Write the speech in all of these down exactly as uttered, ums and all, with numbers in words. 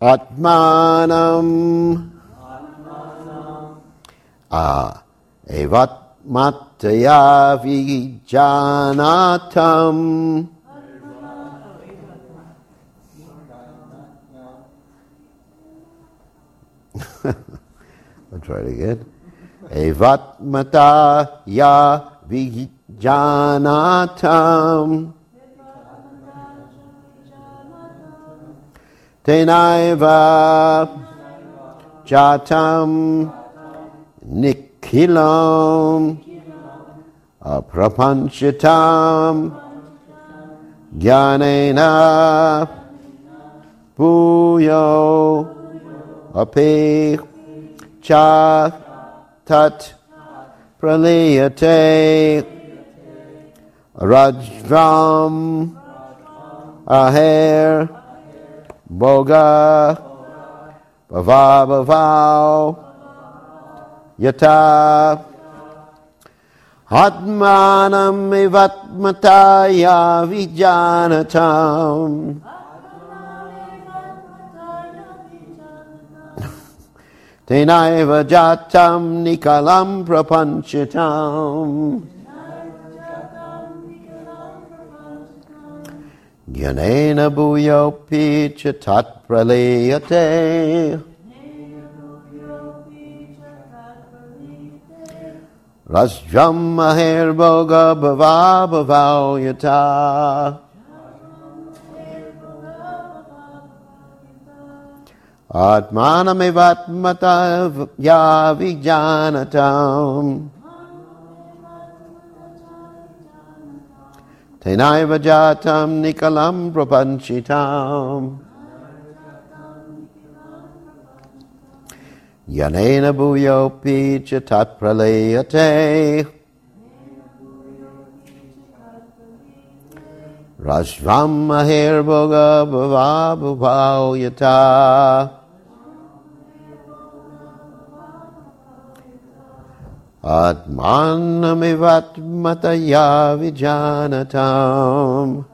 Atmanam Ah, evatmataya vijanatam. I'll try it again. Evatmataya vijanatam. Tenaiva jatam nikhilam aprapanchitam jnanena bhuyo api cha tat praliyate rajram aher boga bhava bhavao yata atmanam evatmataya vijanatam tenaiva jatam nikalam prapanchitam Jnanena bhuyopi chatat praliyate Rasjam maher bhoga bhava bhavao yata Atmanam evatmata ya vijanatam Tenaiva jatam nikalam prapanchitam Yanena bhuyopi chatat praliyate Rajvam maher bhoga bhava bhavao yata Atmanam evatmataya vijanatam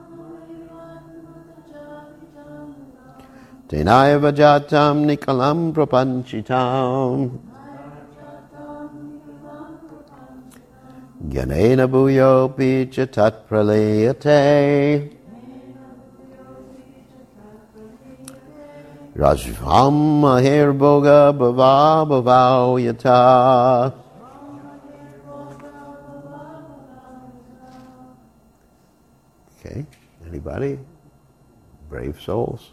Tenaiva jatam nikalam prapanchitam Jnanena bhuyopi chatat praliyate Rajvam maher bhoga bhava bhavao yata Okay, anybody? Brave souls?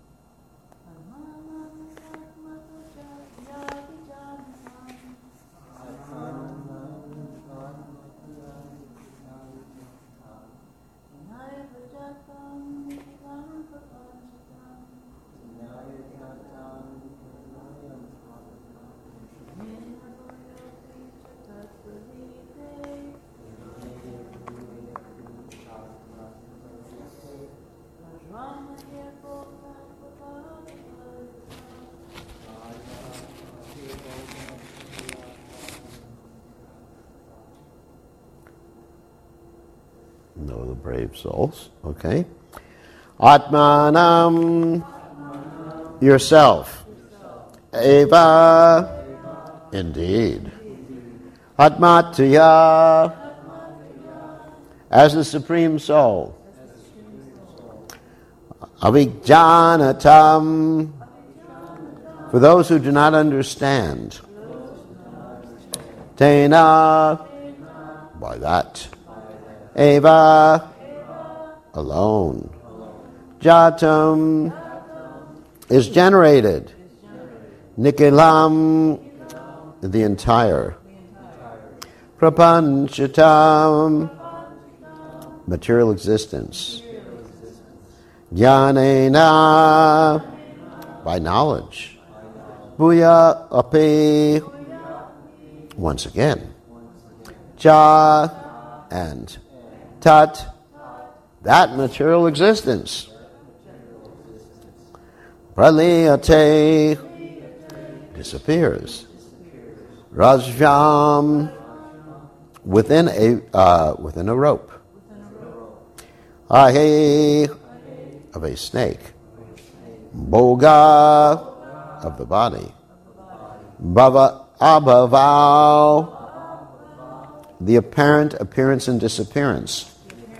Know the brave souls, okay? Atmanam, yourself. Eva, indeed. Atmatya, as the Supreme Soul. Avijanatam, for those who do not understand. Tena, by that. Eva, alone. Jatam is generated. Nikilam, the entire. Prapanchatam, material existence. Jnanena, by knowledge. Bhuya api, once again. Cha, and tat, that material existence. Praliyate, disappears. Rajvam, within a uh, within a rope. Ahe, of a snake. Bhoga of the body. Bhava abhava, the apparent appearance and disappearance.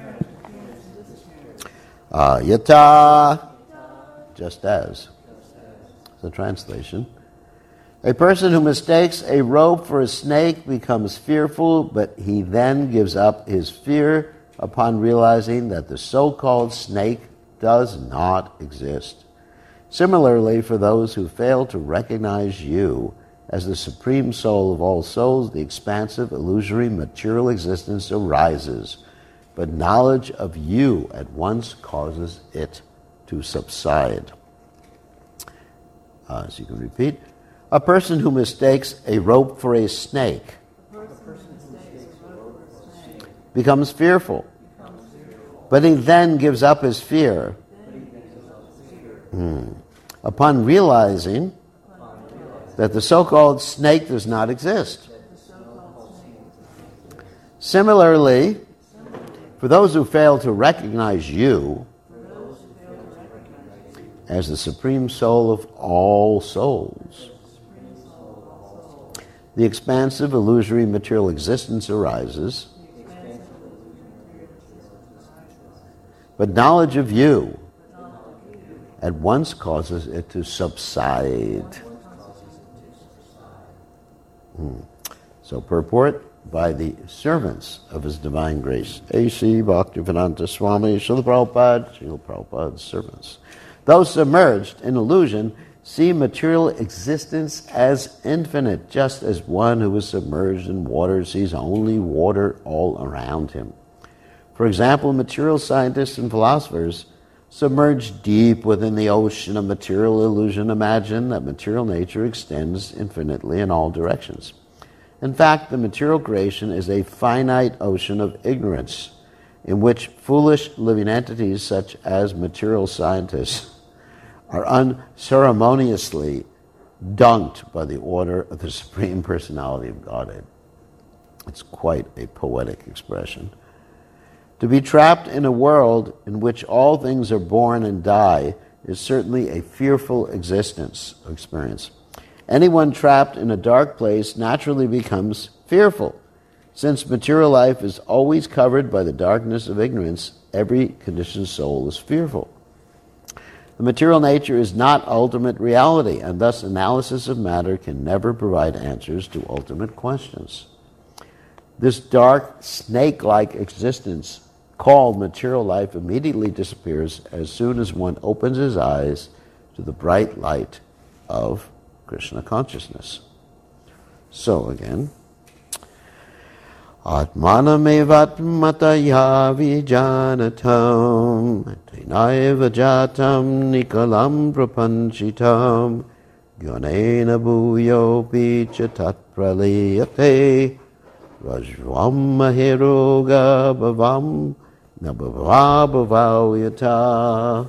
Uh, yata, just as. The translation. A person who mistakes a rope for a snake becomes fearful, but he then gives up his fear upon realizing that the so-called snake does not exist. Similarly, for those who fail to recognize you as the supreme soul of all souls, the expansive, illusory, material existence arises, but knowledge of you at once causes it to subside. Uh, so you can repeat. A person who mistakes a rope for a snake becomes fearful, but he then gives up his fear hmm. upon realizing that the so-called snake does not exist. Similarly, for those who fail to recognize you as the supreme soul of all souls, the expansive, illusory, material existence arises, but knowledge of you at once causes it to subside. Hmm. So purport by the servants of His Divine Grace, A C Bhaktivedanta Swami, Srila Prabhupada, Srila Prabhupada's servants. Those submerged in illusion see material existence as infinite, just as one who is submerged in water sees only water all around him. For example, material scientists and philosophers submerged deep within the ocean of material illusion imagine that material nature extends infinitely in all directions. In fact, the material creation is a finite ocean of ignorance in which foolish living entities such as material scientists are unceremoniously dunked by the order of the Supreme Personality of Godhead. It's quite a poetic expression. To be trapped in a world in which all things are born and die is certainly a fearful existence experience. Anyone trapped in a dark place naturally becomes fearful. Since material life is always covered by the darkness of ignorance, every conditioned soul is fearful. The material nature is not ultimate reality, and thus analysis of matter can never provide answers to ultimate questions. This dark, snake-like existence called material life immediately disappears as soon as one opens his eyes to the bright light of Krishna consciousness. So again, Atmanamevatmataya vijanatam Tainaiva jatam nikalam prapanchitam Gyanena bhuyopi chatat praliyate Rajvam maheroga bhavam nabhavabhavavyata.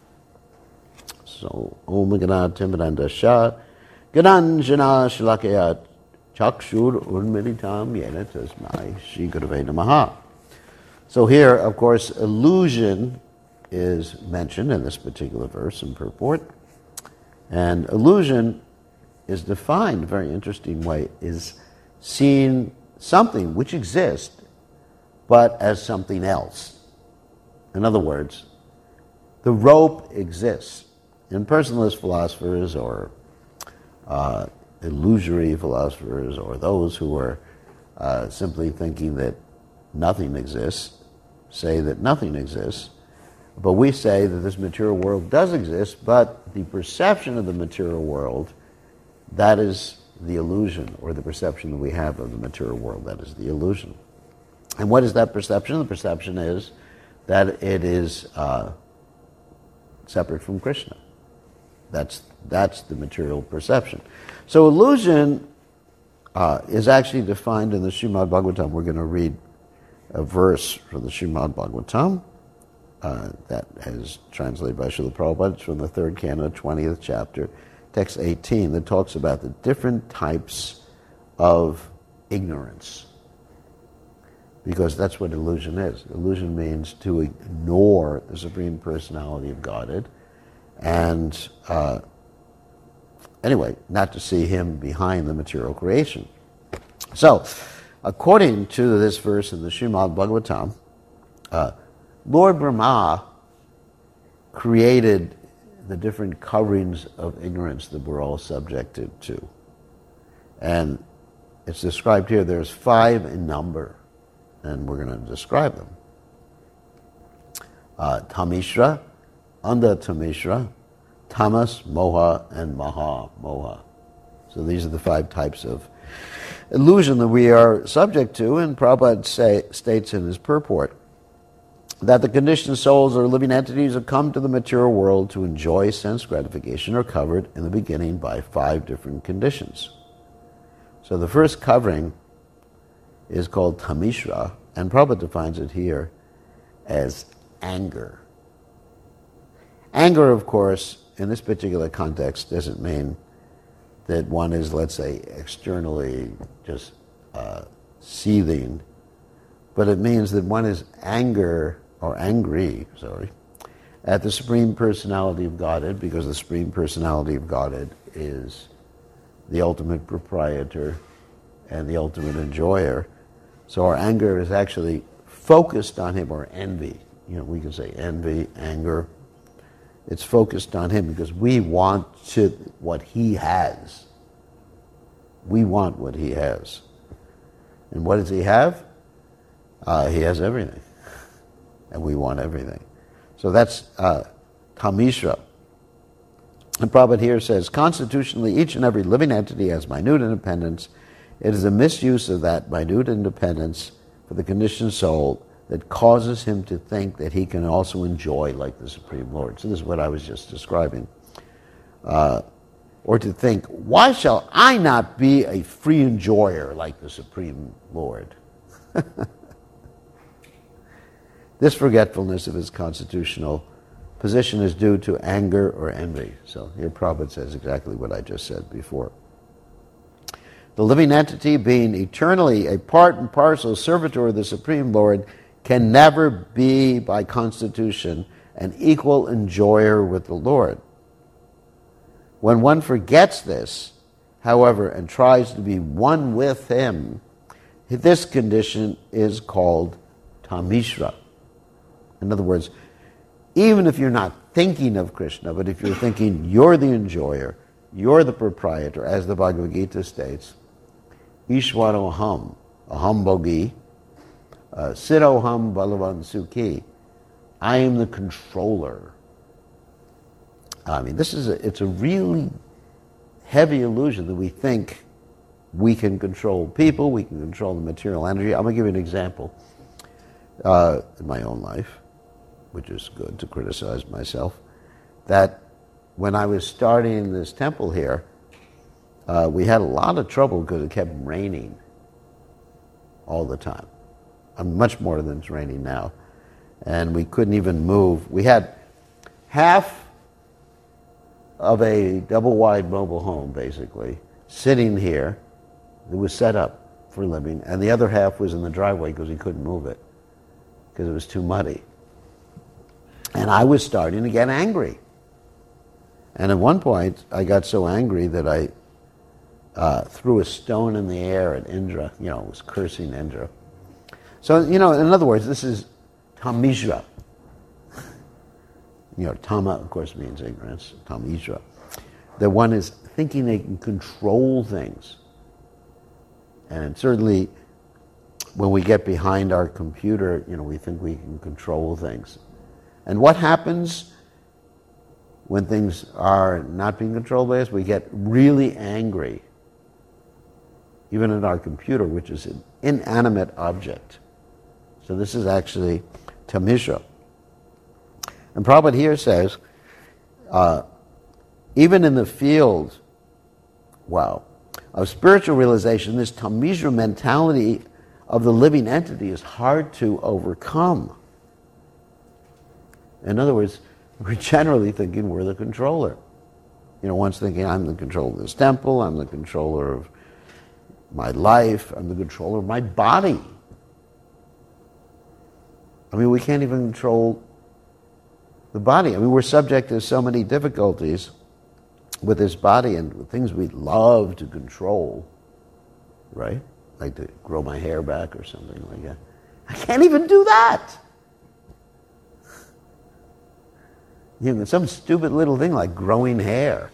So, Om Gana Timbranda Shah Gananjana Shlakayat Chakshur Urmilitam Yena Tasmai Shri Gurave Namaha. So here, of course, illusion is mentioned in this particular verse and purport. And illusion is defined in a very interesting way, is seeing something which exists, but as something else. In other words, the rope exists. And personalist philosophers or uh, illusory philosophers or those who are uh, simply thinking that nothing exists say that nothing exists. But we say that this material world does exist, but the perception of the material world, that is the illusion, or the perception that we have of the material world, that is the illusion. And what is that perception? The perception is that it is uh, separate from Krishna. That's that's the material perception. So illusion uh, is actually defined in the Srimad Bhagavatam. We're going to read a verse from the Srimad Bhagavatam uh, that is translated by Srila Prabhupada. It's from the third canto, twentieth chapter, text eighteen, that talks about the different types of ignorance. Because that's what illusion is. Illusion means to ignore the Supreme Personality of Godhead And uh, anyway, not to see him behind the material creation. So, according to this verse in the Srimad Bhagavatam, uh, Lord Brahma created the different coverings of ignorance that we're all subjected to. And it's described here, there's five in number, and we're going to describe them. Uh, Tamishra, Anda Tamishra, Tamas, Moha, and Maha Moha. So these are the five types of illusion that we are subject to, and Prabhupada say, states in his purport that the conditioned souls or living entities that come to the material world to enjoy sense gratification are covered in the beginning by five different conditions. So the first covering is called Tamishra, and Prabhupada defines it here as anger. Anger, of course, in this particular context doesn't mean that one is, let's say, externally just uh, seething, but it means that one is anger, or angry, sorry, at the Supreme Personality of Godhead, because the Supreme Personality of Godhead is the ultimate proprietor and the ultimate enjoyer. So our anger is actually focused on him, or envy. You know, we can say envy, anger. It's focused on him because we want to, what he has. We want what he has. And what does he have? Uh, he has everything. And we want everything. So that's uh, Tamishra. And Prabhupada here says, constitutionally, each and every living entity has minute independence. It is a misuse of that minute independence for the conditioned soul that causes him to think that he can also enjoy like the Supreme Lord. So this is what I was just describing. Uh, or to think, why shall I not be a free enjoyer like the Supreme Lord? This forgetfulness of his constitutional position is due to anger or envy. So here Prabhupada says exactly what I just said before. The living entity, being eternally a part and parcel servitor of the Supreme Lord, can never be by constitution an equal enjoyer with the Lord. When one forgets this, however, and tries to be one with him, this condition is called Tamishra. In other words, even if you're not thinking of Krishna, but if you're thinking you're the enjoyer, you're the proprietor, as the Bhagavad Gita states, Ishwaroham, aham bhogi, uh, Siroham balavan sukhi, I am the controller. I mean, this is a, it's a really heavy illusion that we think we can control people, we can control the material energy. I'm going to give you an example uh, in my own life, which is good to criticize myself, that when I was starting this temple here, uh, we had a lot of trouble because it kept raining all the time. I'm much more than it's raining now. And we couldn't even move. We had half of a double-wide mobile home, basically, sitting here. It was set up for living, and the other half was in the driveway because we couldn't move it because it was too muddy. And I was starting to get angry. And at one point, I got so angry that I uh, threw a stone in the air at Indra. You know, was cursing Indra. So, you know, in other words, this is Tamishra. You know, Tama, of course, means ignorance. Tamishra. That one is thinking they can control things. And certainly, when we get behind our computer, you know, we think we can control things. And what happens when things are not being controlled by us? We get really angry, even in our computer, which is an inanimate object. So this is actually Tamishra. And Prabhupada here says, uh, even in the field, wow, of spiritual realization, this Tamishra mentality of the living entity is hard to overcome. In other words, we're generally thinking we're the controller. You know, one's thinking, I'm the controller of this temple, I'm the controller of my life, I'm the controller of my body. I mean, we can't even control the body. I mean, we're subject to so many difficulties with this body and things we love to control, right? Like to grow my hair back or something like that. I can't even do that. You know, some stupid little thing like growing hair.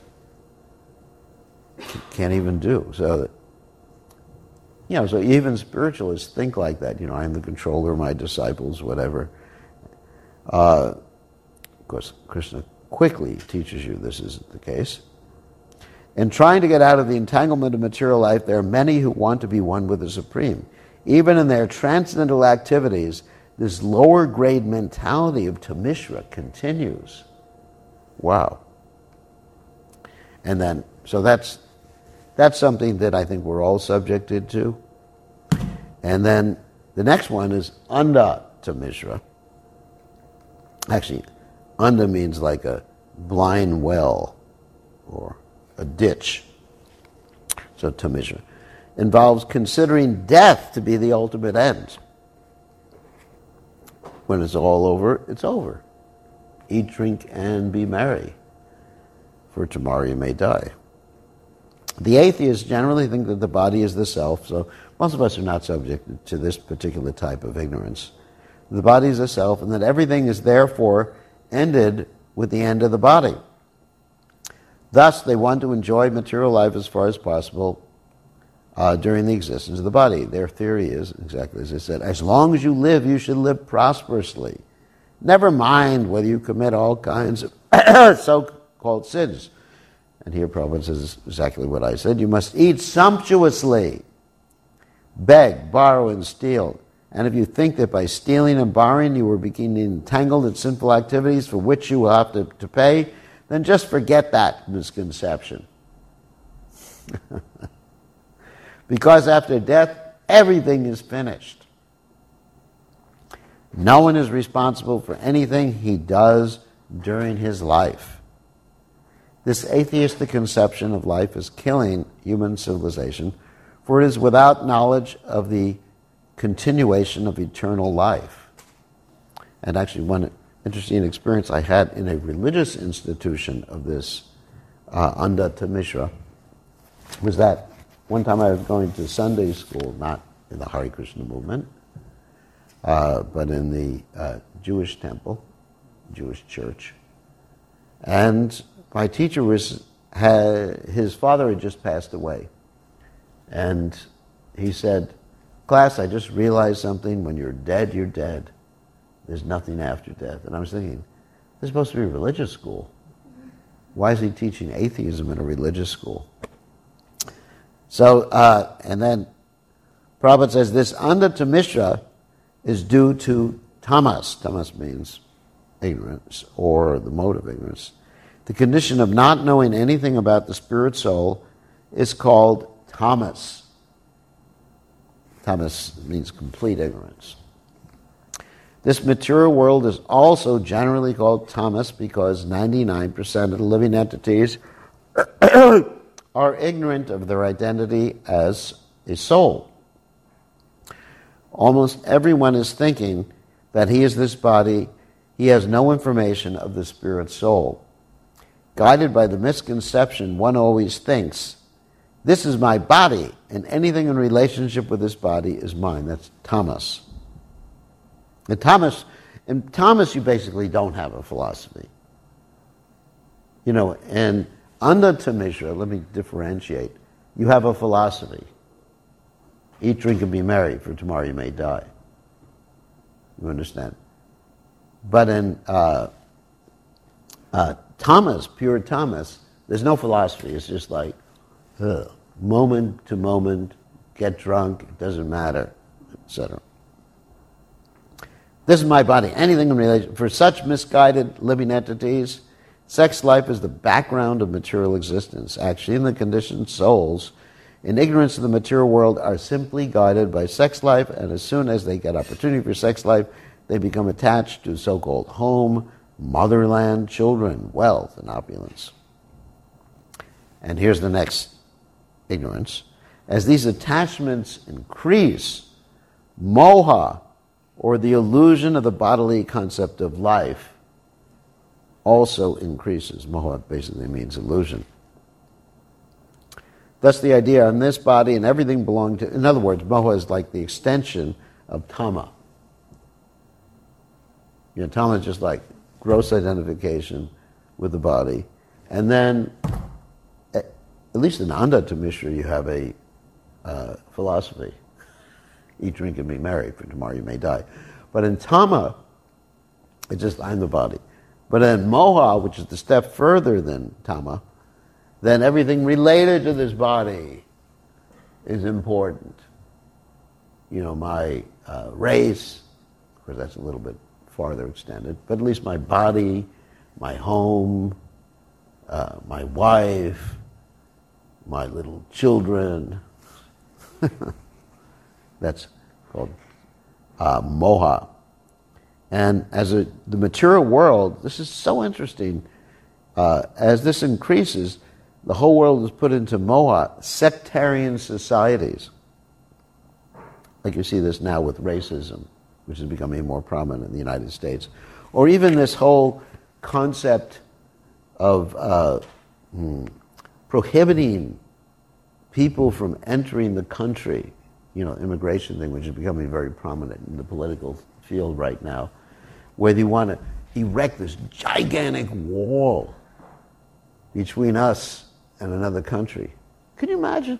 Can't even do. So, you know, so even spiritualists think like that. You know, I am the controller of my disciples, whatever. Uh, of course, Krishna quickly teaches you this isn't the case. In trying to get out of the entanglement of material life, there are many who want to be one with the Supreme. Even in their transcendental activities, this lower grade mentality of Tamishra continues. Wow. And then, so that's that's something that I think we're all subjected to. And then the next one is Anda Tamishra. Actually, Anda means like a blind well or a ditch. So Tamishra involves considering death to be the ultimate end. When it's all over, it's over. Eat, drink, and be merry, for tomorrow you may die. The atheists generally think that the body is the self, so most of us are not subject to this particular type of ignorance. The body is the self, and that everything is therefore ended with the end of the body. Thus, they want to enjoy material life as far as possible uh, during the existence of the body. Their theory is, exactly as I said, as long as you live, you should live prosperously. Never mind whether you commit all kinds of so-called sins. And here Prabhupada says exactly what I said. You must eat sumptuously, beg, borrow, and steal. And if you think that by stealing and borrowing you will become entangled in sinful activities for which you will have to, to pay, then just forget that misconception. Because after death, everything is finished. No one is responsible for anything he does during his life. This atheistic conception of life is killing human civilization, for it is without knowledge of the continuation of eternal life. And actually, one interesting experience I had in a religious institution of this uh, Anda Tamishra was that one time I was going to Sunday school, not in the Hare Krishna movement, uh, but in the uh, Jewish temple, Jewish church. And my teacher was, had, his father had just passed away. And he said, class, I just realized something. When you're dead, you're dead. There's nothing after death. And I was thinking, this is supposed to be a religious school. Why is he teaching atheism in a religious school? So, uh, and then Prabhupada says this Anda Tamishra is due to tamas. Tamas means ignorance, or the mode of ignorance. The condition of not knowing anything about the spirit soul is called tamas. Tamas means complete ignorance. This material world is also generally called tamas because ninety-nine percent of the living entities are ignorant of their identity as a soul. Almost everyone is thinking that he is this body. He has no information of the spirit soul. Guided by the misconception, one always thinks, this is my body, and anything in relationship with this body is mine. That's tamas. And tamas, in tamas, you basically don't have a philosophy. You know, and Anda Tamishra, let me differentiate. You have a philosophy. Eat, drink, and be merry, for tomorrow you may die. You understand? But in uh, uh, tamas, pure tamas, there's no philosophy. It's just like, ugh, moment to moment, get drunk, it doesn't matter, et cetera. This is my body. Anything in relation. For such misguided living entities, sex life is the background of material existence. Actually, in the conditioned souls, in ignorance of the material world, are simply guided by sex life, and as soon as they get opportunity for sex life, they become attached to so-called home, motherland, children, wealth, and opulence. And here's the next ignorance. As these attachments increase, moha, or the illusion of the bodily concept of life, also increases. Moha basically means illusion. Thus the idea on this body and everything belonging to, in other words, moha is like the extension of tama. You know, tama is just like gross identification with the body. And then, at least in Andatta Mishra, you have a uh, philosophy. Eat, drink, and be merry, for tomorrow you may die. But in tama, it's just I'm the body. But in moha, which is the step further than tama, then everything related to this body is important. You know, my uh, race, of course that's a little bit farther extended, but at least my body, my home, uh, my wife, my little children. That's called uh, moha. And as a, the material world, this is so interesting. Uh, as this increases, the whole world is put into moha, sectarian societies. Like you see this now with racism, which is becoming more prominent in the United States. Or even this whole concept of uh, hmm, prohibiting people from entering the country, you know, immigration thing, which is becoming very prominent in the political field right now, where they want to erect this gigantic wall between us and another country. Can you imagine?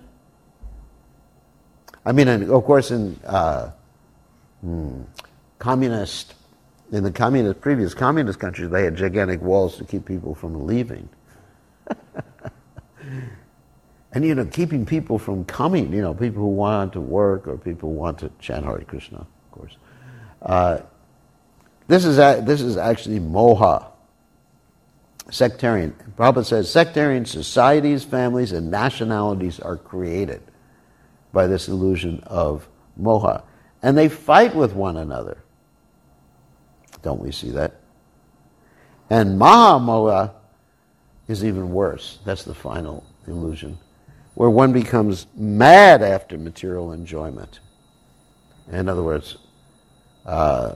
I mean, and of course, in uh, hmm, communist, in the communist, previous communist countries, they had gigantic walls to keep people from leaving. And, you know, keeping people from coming, you know, people who want to work or people who want to chant Hare Krishna, of course. Uh, this is a, this is actually moha, sectarian. Prabhupada says sectarian societies, families, and nationalities are created by this illusion of moha. And they fight with one another. Don't we see that? And maha moha is even worse. That's the final illusion, where one becomes mad after material enjoyment. In other words, uh,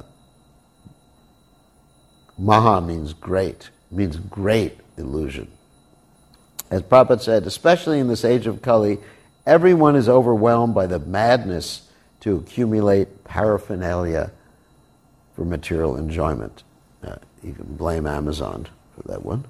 maha means great, means great illusion. As Prabhupada said, especially in this age of Kali, everyone is overwhelmed by the madness to accumulate paraphernalia for material enjoyment. Uh, you can blame Amazon for that one.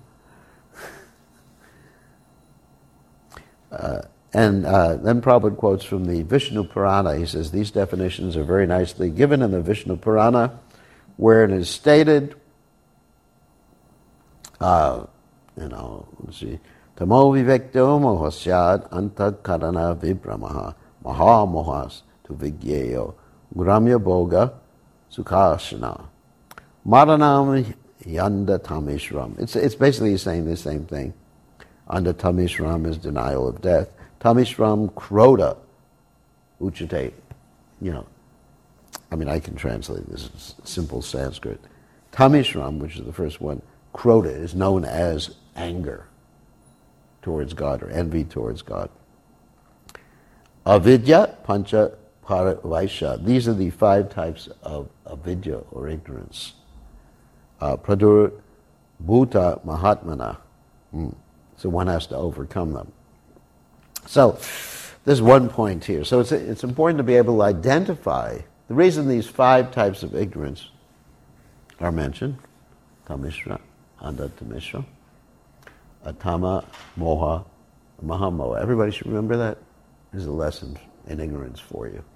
Uh, and uh, then Prabhupada quotes from the Vishnu Purana. He says, these definitions are very nicely given in the Vishnu Purana, where it is stated, uh, you know, let's see, Tamo vivekto mohasyad antakarana vibramaha maha mohas tu vigyeyo gramya boga sukhasana maranam yanda tamishram. It's, it's basically saying the same thing. Under tamishram is denial of death. Tamishram krota uchate. You know, I mean, I can translate this as simple Sanskrit. Tamishram, which is the first one, krota is known as anger towards God or envy towards God. Avidya, pancha, paravaisha. These are the five types of avidya or ignorance. Uh, pradur bhuta mahatmana. Mm. So one has to overcome them. So there's one point here. So it's, it's important to be able to identify the reason these five types of ignorance are mentioned. Tamishra, Andatta Mishra, Atama, Moha, Mahamoha. Everybody should remember that. There's a lesson in ignorance for you.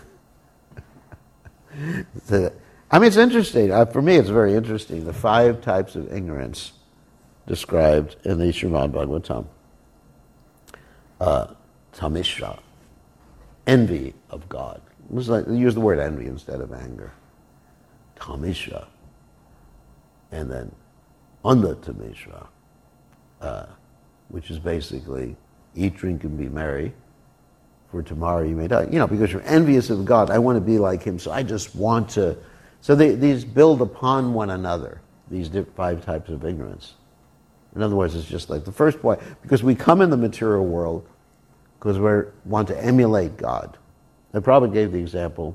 So, I mean, it's interesting. Uh, for me, it's very interesting. The five types of ignorance described in the Srimad Bhagavatam. Uh, tamishra, envy of God. It was like, they use the word envy instead of anger. Tamishra. And then Andatta Mishra, uh, which is basically eat, drink, and be merry, for tomorrow you may die. You know, because you're envious of God. I want to be like Him, so I just want to. So they, these build upon one another, these five types of ignorance. In other words, it's just like the first point, because we come in the material world because we want to emulate God. I probably gave the example,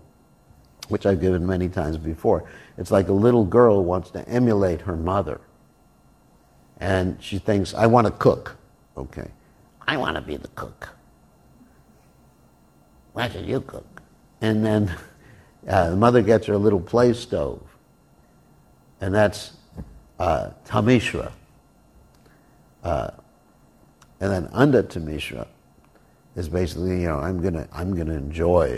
which I've given many times before. It's like a little girl wants to emulate her mother. And she thinks, I want to cook. Okay. I want to be the cook. Why should you cook? And then uh, the mother gets her a little play stove. And that's uh, Tamishra. Uh, and then under Tamishra is basically, you know, I'm gonna I'm gonna enjoy,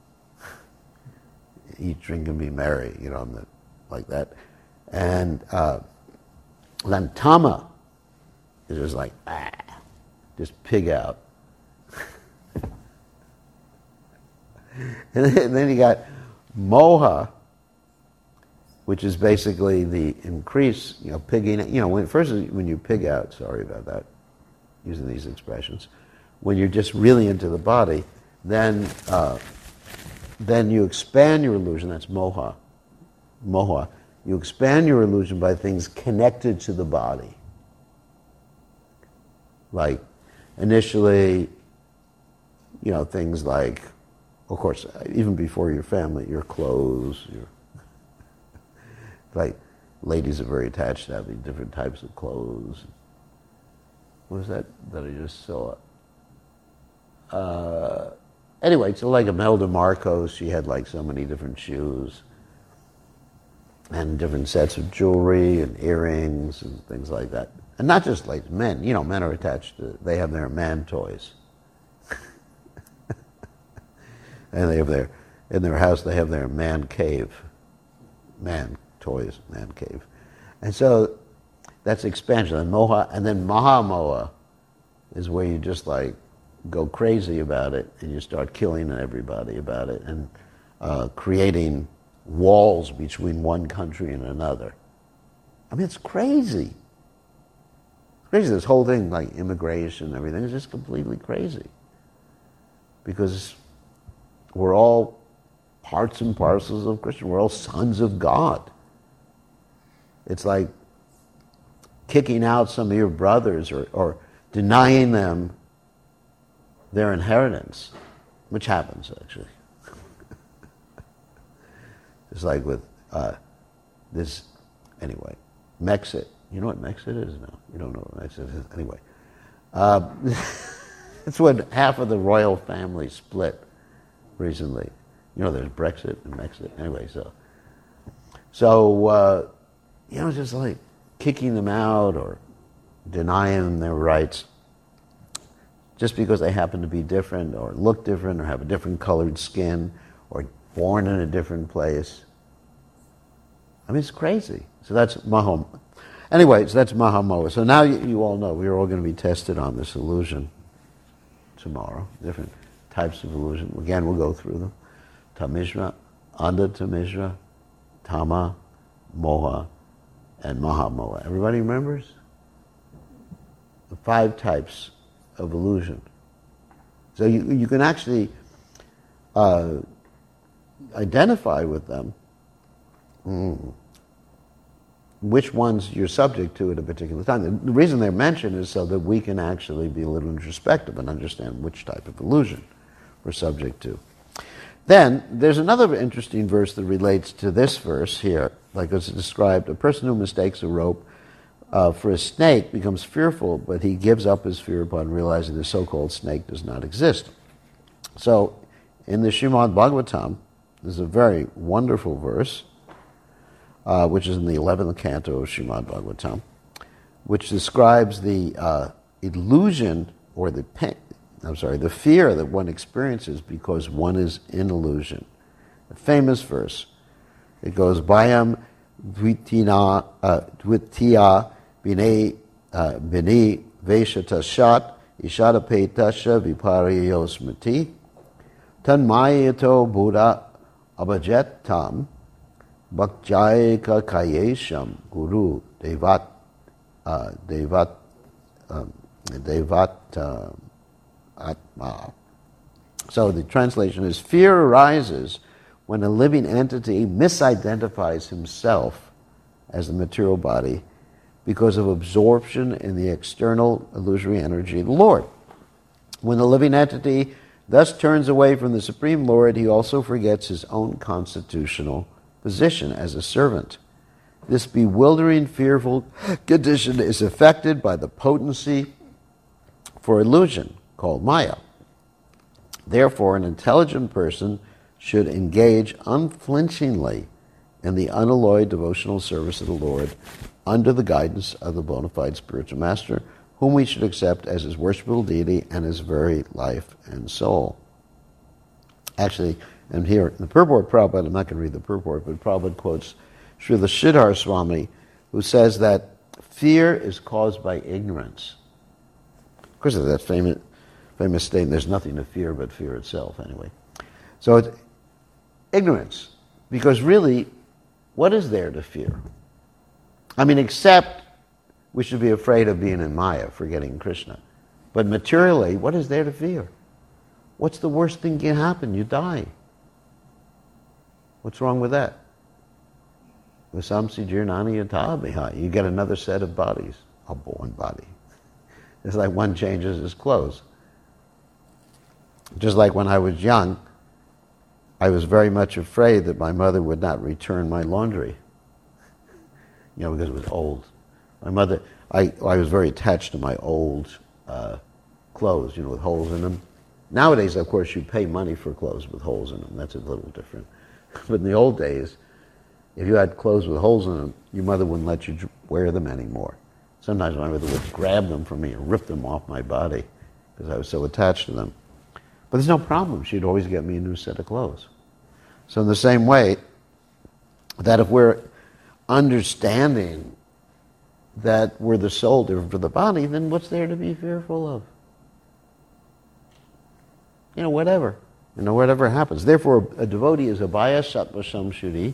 eat, drink, and be merry, you know, I'm the, like that. And uh, then Tama is just like, ah, just pig out. And then, and then you got Moha, which is basically the increase, you know, pigging, you know, when, first when you pig out, sorry about that, using these expressions, when you're just really into the body, then uh, then you expand your illusion, that's moha, moha. You expand your illusion by things connected to the body. Like, initially, you know, things like, of course, even before your family, your clothes, your, like, ladies are very attached to having different types of clothes. What was that that I just saw? Uh, anyway, so like Imelda Marcos, she had like so many different shoes and different sets of jewelry and earrings and things like that. And not just like men, you know, men are attached to, they have their man toys. And they have their, in their house they have their man cave. Man toys, man cave. And so that's expansion. And moha, and then mahamoha is where you just like go crazy about it and you start killing everybody about it and uh, creating walls between one country and another. I mean, it's crazy. It's crazy. This whole thing, like immigration and everything, is just completely crazy. Because we're all parts and parcels of Christian. We're all sons of God. It's like kicking out some of your brothers or, or denying them their inheritance, which happens actually. It's like with uh, this, anyway, Mexit. You know what Mexit is? No, you don't know what Mexit is. Anyway, uh, it's when half of the royal family split recently. You know, there's Brexit and Mexit. Anyway, so, so uh, you know, just like kicking them out or denying them their rights just because they happen to be different or look different or have a different colored skin or born in a different place. I mean, it's crazy. So that's Maham. Anyway, so that's Mahamoha. So now you, you all know we're all going to be tested on this illusion tomorrow. Different types of illusion. Again, we'll go through them. Tamishra, Anda Tamishra, Tama, Moha, and Mahamoha. Everybody remembers? The five types of illusion. So you, you can actually uh, identify with them mm, which ones you're subject to at a particular time. The, the reason they're mentioned is so that we can actually be a little introspective and understand which type of illusion we're subject to. Then, there's another interesting verse that relates to this verse here, like it's described, a person who mistakes a rope uh, for a snake becomes fearful, but he gives up his fear upon realizing the so-called snake does not exist. So, in the Srimad Bhagavatam, there's a very wonderful verse, uh, which is in the eleventh canto of Srimad Bhagavatam, which describes the uh, illusion or the pain, I'm sorry, the fear that one experiences because one is in illusion. A famous verse. It goes, Bhayam dvitina uh, dvitiya bine uh, bine veshatashat ishadapetasha vipariyosmati tanmayato buddha abhajetam bhakjayaka kayesham guru devat uh, devat um, devat uh, Atma. So the translation is, fear arises when a living entity misidentifies himself as the material body because of absorption in the external illusory energy of the Lord. When the living entity thus turns away from the Supreme Lord, he also forgets his own constitutional position as a servant This bewildering, fearful condition is affected by the potency for illusion called Maya. Therefore, an intelligent person should engage unflinchingly in the unalloyed devotional service of the Lord under the guidance of the bona fide spiritual master, whom we should accept as his worshipable deity and his very life and soul. Actually, and here, in the purport, Prabhupada, I'm not going to read the purport, but Prabhupada quotes Srila Siddhar Swami, who says that fear is caused by ignorance. Of course, there's that famous, famous statement, there's nothing to fear but fear itself, anyway. So it's ignorance, because really, what is there to fear? I mean, except we should be afraid of being in Maya, forgetting Krishna. But materially, what is there to fear? What's the worst thing can happen? You die. What's wrong with that? Vasamsi jirnani yata. You get another set of bodies, a born body. It's like one changes his clothes. Just like when I was young, I was very much afraid that my mother would not return my laundry. You know, because it was old. My mother, I, I was very attached to my old uh, clothes, you know, with holes in them. Nowadays, of course, you pay money for clothes with holes in them. That's a little different. But in the old days, if you had clothes with holes in them, your mother wouldn't let you wear them anymore. Sometimes my mother would grab them from me and rip them off my body because I was so attached to them. But there's no problem. She'd always get me a new set of clothes. So in the same way, that if we're understanding that we're the soul different from the body, then what's there to be fearful of? You know, whatever. You know, whatever happens. Therefore, a devotee is abhaya sattva samshuddhi,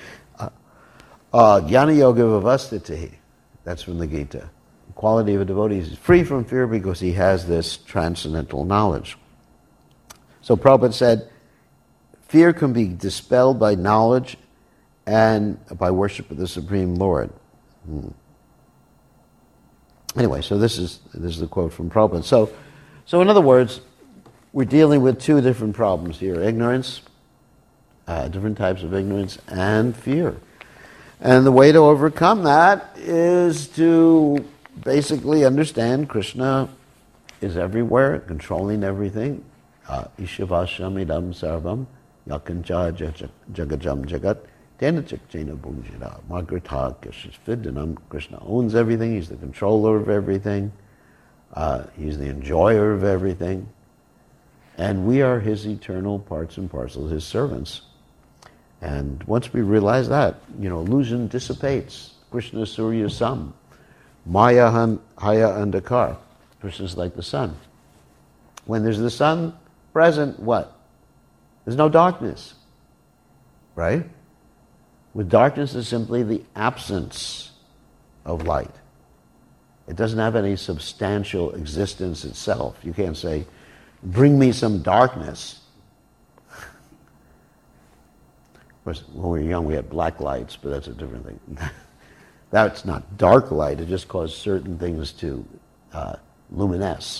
jnana yoga vivastiti. That's from the Gita. The quality of a devotee is free from fear because he has this transcendental knowledge. So Prabhupada said, fear can be dispelled by knowledge and by worship of the Supreme Lord. Hmm. Anyway, so this is this is the quote from Prabhupada. So, so in other words, we're dealing with two different problems here: ignorance, uh, different types of ignorance, and fear. And the way to overcome that is to basically understand Krishna is everywhere, controlling everything. Ishavasham idam sarvam yakancha jagajam jagat tena chakchena bhunjira magrita kishviddanam. Krishna owns everything. He's the controller of everything. Uh, he's the enjoyer of everything. And we are his eternal parts and parcels, his servants. And once we realize that, you know, illusion dissipates. Krishna Surya Sam. Maya Haya Andakar. Krishna's like the sun. When there's the sun present, what? There's no darkness. Right? With darkness is simply the absence of light. It doesn't have any substantial existence itself. You can't say, bring me some darkness. Of course, when we were young, we had black lights, but that's a different thing. That's not dark light. It just caused certain things to uh, luminesce.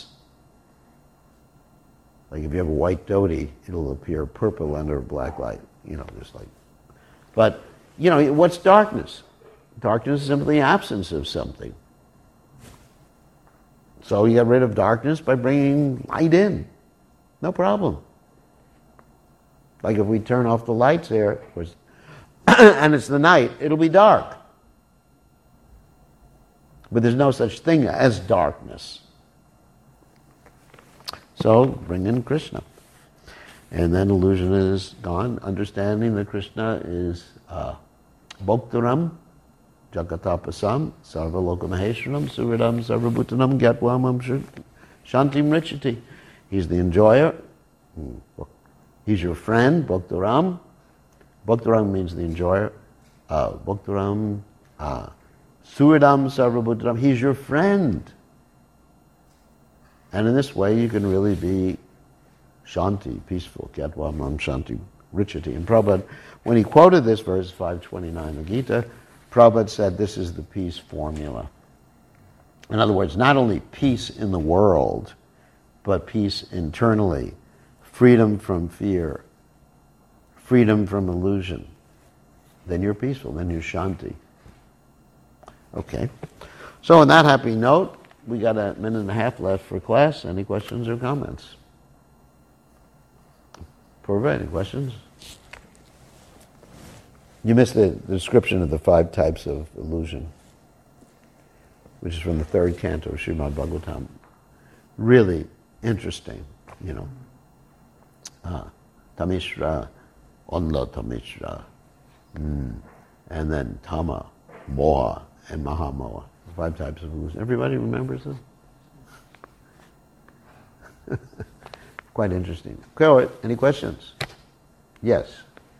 Like if you have a white dhoti, it'll appear purple under a black light. You know, just like. But, you know, what's darkness? Darkness is simply the absence of something. So you get rid of darkness by bringing light in. No problem. Like if we turn off the lights there, of course, and it's the night, it'll be dark. But there's no such thing as darkness. So bring in Krishna. And then illusion is gone. Understanding that Krishna is uh, Bhoktaram, Jagatapasam, Sarva Lokamaheshwaram, Suridam, Sarvabhutanam, Gyatwamam, Shantim Richati. He's the enjoyer. He's your friend, Bhoktaram. Bhoktaram means the enjoyer. Uh, Bhoktaram, uh, Suridam, Sarvabhutanam. He's your friend. And in this way, you can really be Shanti, peaceful. Gyatwamam Shanti Richati. And Prabhupada, when he quoted this verse, five twenty-nine of the Gita, Prabhupada said this is the peace formula. In other words, not only peace in the world, but peace internally, freedom from fear, freedom from illusion. Then you're peaceful, then you're Shanti. Okay. So on that happy note, we got a minute and a half left for class. Any questions or comments? Purva, any questions? You missed the, the description of the five types of illusion, which is from the third canto of Srimad Bhagavatam. Really interesting, you know. Uh, Tamishra, Onla Tamishra, mm. and then Tama, Moha, and Mahamoha. Five types of illusion. Everybody remembers them? Quite interesting. Carol, any questions? Yes.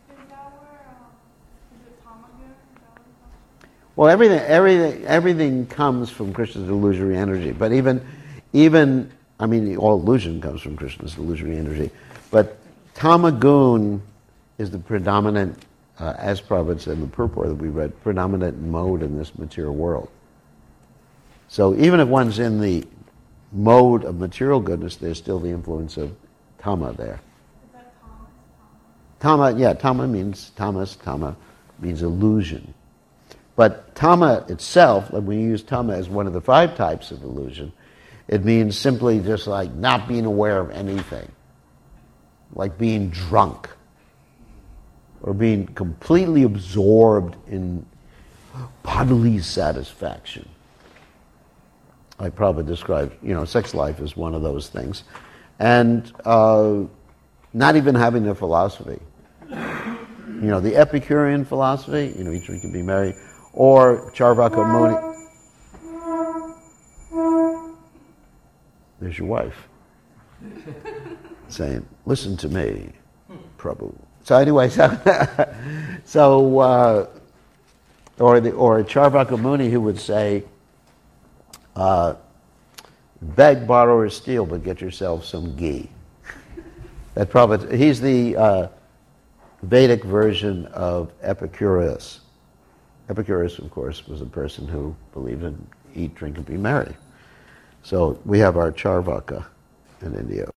Well, everything, everything, everything comes from Krishna's illusory energy. But even, even, I mean, all illusion comes from Krishna's illusory energy. But Tamagun is the predominant, uh, as Prabhupada said in the purport that we read, predominant mode in this material world. So even if one's in the mode of material goodness, there's still the influence of Tama there. Is that Thomas? Tama, yeah, Tama means, Tamas, Tama means illusion. But Tama itself, when we use Tama as one of the five types of illusion, it means simply just like not being aware of anything. Like being drunk. Or being completely absorbed in bodily satisfaction. Like Prabhupada described, you know, sex life is one of those things. And uh, not even having a philosophy. You know, the Epicurean philosophy, you know, each one can be married, or Charvaka Muni. There's your wife. Saying, listen to me, Prabhu. So anyway, so, so uh, or, the, or Charvaka Muni who would say, Uh, beg, borrow, or steal, but get yourself some ghee. That probably, he's the uh, Vedic version of Epicurus. Epicurus, of course, was a person who believed in eat, drink, and be merry. So we have our Charvaka in India.